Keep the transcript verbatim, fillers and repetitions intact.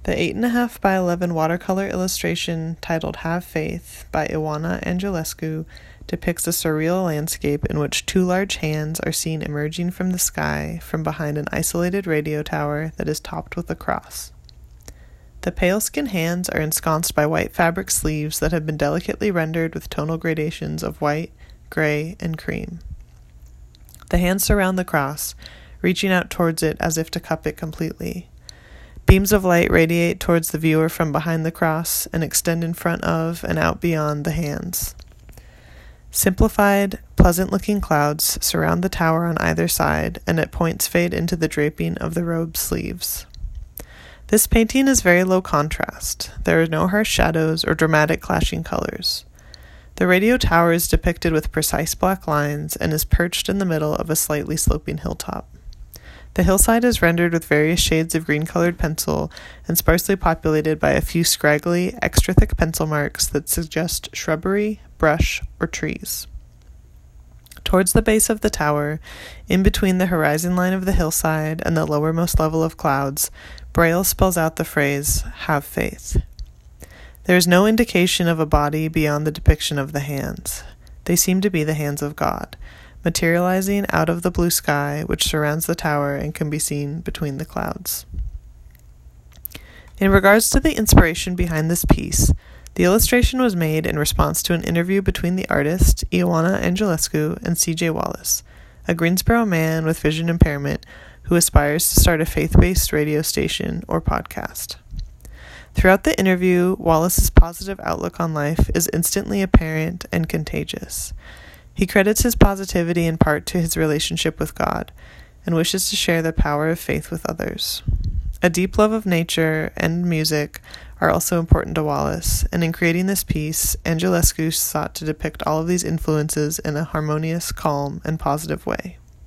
The eight point five by eleven watercolor illustration titled Have Faith by Ioana Angelescu depicts a surreal landscape in which two large hands are seen emerging from the sky from behind an isolated radio tower that is topped with a cross. The pale-skinned hands are ensconced by white fabric sleeves that have been delicately rendered with tonal gradations of white, gray, and cream. The hands surround the cross, reaching out towards it as if to cup it completely. Beams of light radiate towards the viewer from behind the cross and extend in front of and out beyond the hands. Simplified, pleasant-looking clouds surround the tower on either side and at points fade into the draping of the robe's sleeves. This painting is very low contrast. There are no harsh shadows or dramatic clashing colors. The radio tower is depicted with precise black lines and is perched in the middle of a slightly sloping hilltop. The hillside is rendered with various shades of green-colored pencil and sparsely populated by a few scraggly, extra-thick pencil marks that suggest shrubbery, brush, or trees. Towards the base of the tower, in between the horizon line of the hillside and the lowermost level of clouds, Braille spells out the phrase, "Have faith." There is no indication of a body beyond the depiction of the hands. They seem to be the hands of God, materializing out of the blue sky which surrounds the tower and can be seen between the clouds. In regards to the inspiration behind this piece, the illustration was made in response to an interview between the artist, Ioana Angelescu, and C J Wallace, a Greensboro man with vision impairment who aspires to start a faith-based radio station or podcast. Throughout the interview, Wallace's positive outlook on life is instantly apparent and contagious. He credits his positivity in part to his relationship with God, and wishes to share the power of faith with others. A deep love of nature and music are also important to Wallace, and in creating this piece, Angelescu sought to depict all of these influences in a harmonious, calm, and positive way.